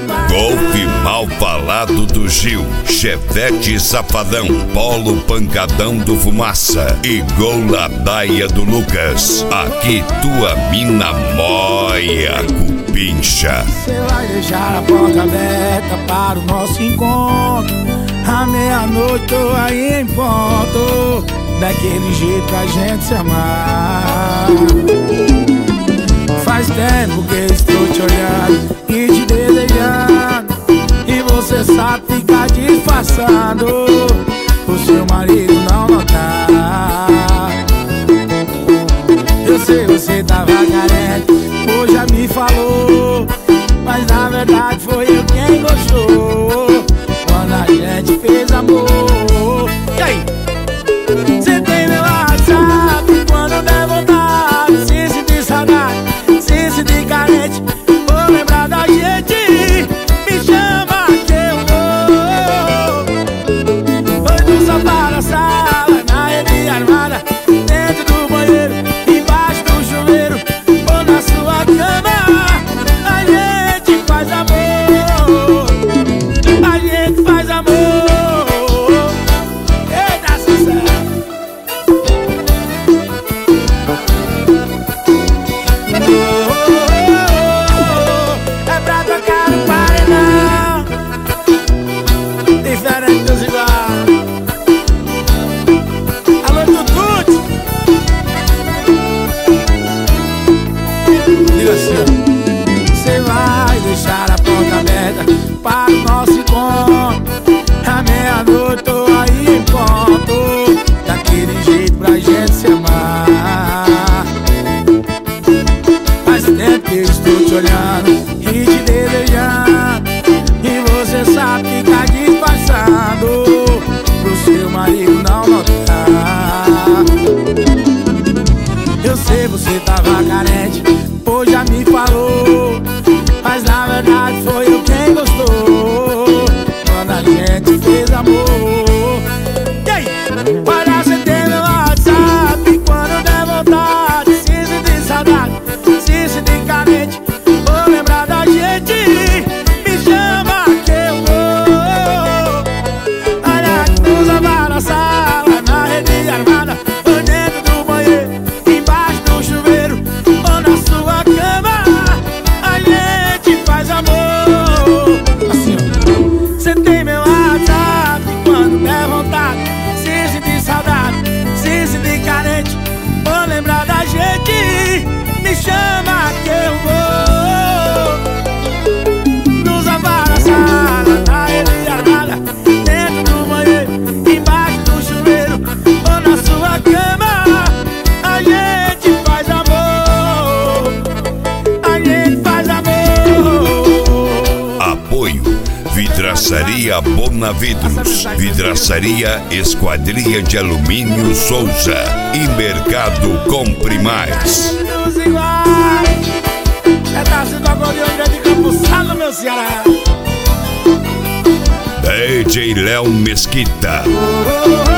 Golfe mal falado do Gil, Chevette safadão, Polo pancadão do Fumaça e Gol ladaia do Lucas. Aqui tua mina moia, cupincha. Você vai deixar a porta aberta para o nosso encontro. À meia-noite tô aí em ponto, daquele jeito pra gente se amar. Faz tempo que estou te olhando e te desejando, e você sabe ficar disfarçando o seu marido não notar. Eu sei, você tava carente, hoje já me falou, mas na verdade foi eu quem gostou quando a gente fez amor. E aí? Você tem meu WhatsApp quando der vontade, se sentir saudade, se sentir carente, ou lembrar da gente, me chama que eu vou. Foi do sofá da sala, na rede armada, dentro do banheiro, embaixo do chuveiro, ou na sua cama, a gente faz amor, a gente faz amor. Eita, sucesso! É pra tocar no paredão, diferente dos iguais. Alô, Tututi! Diga assim: cê vai deixar a porta aberta para o nosso encontro. À meia-noite tô aí em ponto, daquele jeito pra gente se amar. Faz tempo que eu estou te olhando e te desejando, e você sabe ficar disfarçando pro seu marido não notar. Eu sei, você tava carente, hoje já me falou, mas na verdade foi eu quem gostou quando a gente fez amor. E aí? Olha, você tem meu WhatsApp quando der vontade, se sentir saudade, se sentir carente, ou lembrar da gente, me chama que eu vou. Olha, nos sofá na sala, na rede armada, ou dentro do banheiro, embaixo do chuveiro, ou na sua cama, a gente faz amor. Assim, ó. Cê tem meu WhatsApp quando der vontade, se sentir saudade, se sentir carente, ou lembrar da gente, me chama que eu vou. Nos sofá na sala, na rede armada, dentro do banheiro, embaixo do chuveiro, ou na sua cama, a gente faz amor, a gente faz amor. Apoio Vidraçaria Bonavidros, Vidraçaria Esquadria de Alumínio Souza e Mercado Compre Mais. Dos iguais, pedaço do acordeão de Campo Salo, meu Ceará. DJ Léo Mesquita. Oh, oh, oh.